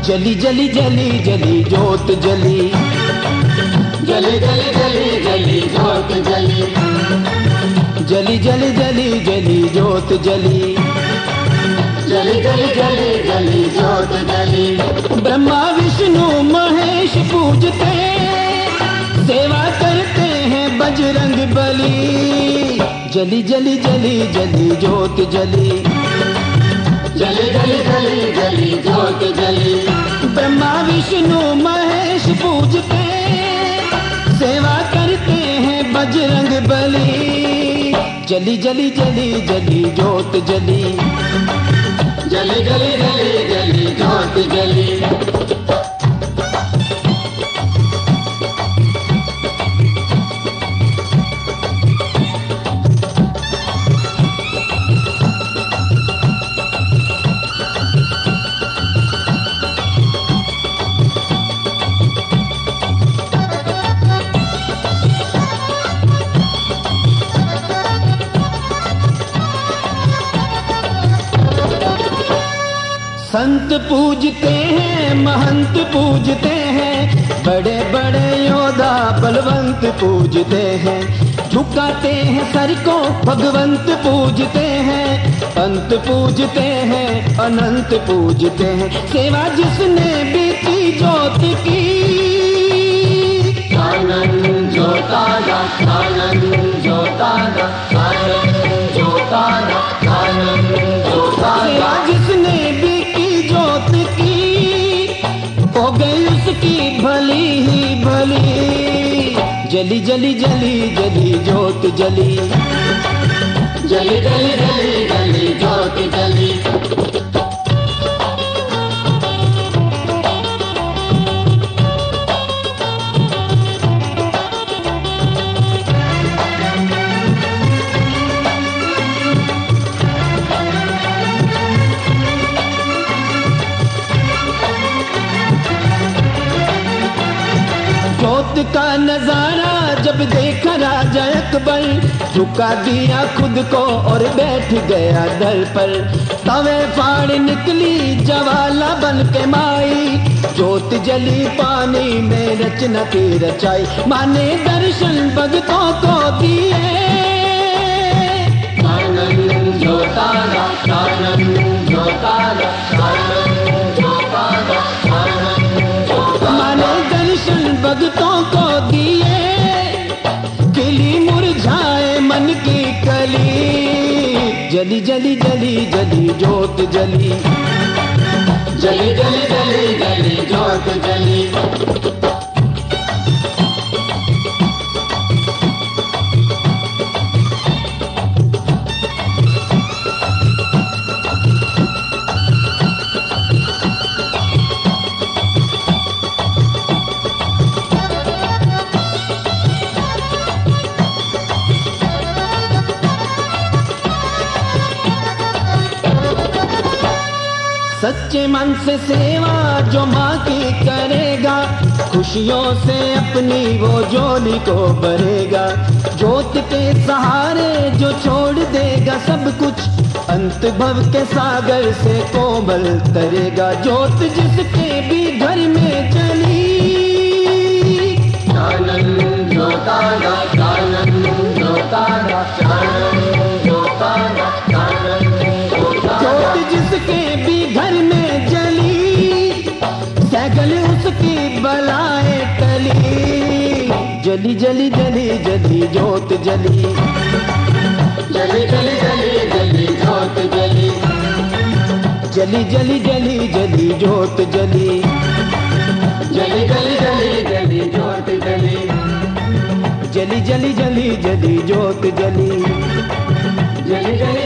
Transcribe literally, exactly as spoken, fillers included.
जली जली जली जली जोत जली, जली जली जली जली जोत जली, जली जली जली जली जोत जली, जली जली जली जली जोत जली। ब्रह्मा विष्णु महेश पूजते, सेवा करते हैं बजरंग बली। जली जली जली जली जोत जली, जली जली जली जली जोत जली। ब्रह्मा विष्णु महेश पूजते, सेवा करते हैं बजरंग बली। जली जली जली जली जोत जली, जली जली जली जली जोत जली। संत पूजते हैं, महंत पूजते हैं, बड़े बड़े योद्धा बलवंत पूजते हैं। झुकाते हैं सर को भगवंत पूजते हैं, अंत पूजते हैं अनंत पूजते हैं। सेवा जिसने भी की जोत की, आनंद जोतारा, आनंद जोतारा, आनंद जोतारा, आनंद जोतारा। सेवा जिसने भी जोत की, हो गई उसकी भली ही भली। जली जली जली जली जोत जली, जली जली जली जली जोत जली। जोत का नजारा जब देखा राजा अकबर, झुका दिया खुद को और बैठ गया दर पर। तवे फाड़ निकली ज्वाला बन के माई, जोत जली पानी में रचना की रचाई। माने दर्शन भगतों को दिए, आनंद जोतारा, आनंद जोतारा, आनंद जोतारा, आनंद जोतारा। माने दर्शन भगतों को दिए, खिली मुरझाए मन की कली। जली जली जली जली जोत जली, जली जली जली जली जोत जली। सच्चे मन से सेवा जो माँ की करेगा, खुशियों से अपनी वो झोली को भरेगा। जोत के सहारे जो छोड़ देगा सब कुछ, अंत भव के सागर से कोमल तरेगा। जोत जिसके भी घर में जली, आनंद जोतारा, आनंद जोतारा, आनंद जोतारा, आनंद जोतारा। जोत जिसके भी घर में जली, सैगल उसकी बलाए टली। जली जली जली जली जोत जली, जली जली जली जली जोत जली। जली जली जली जली जोत जली, जली जली जली जली जोत जली। जली जली जली जली जोत जली, जली जली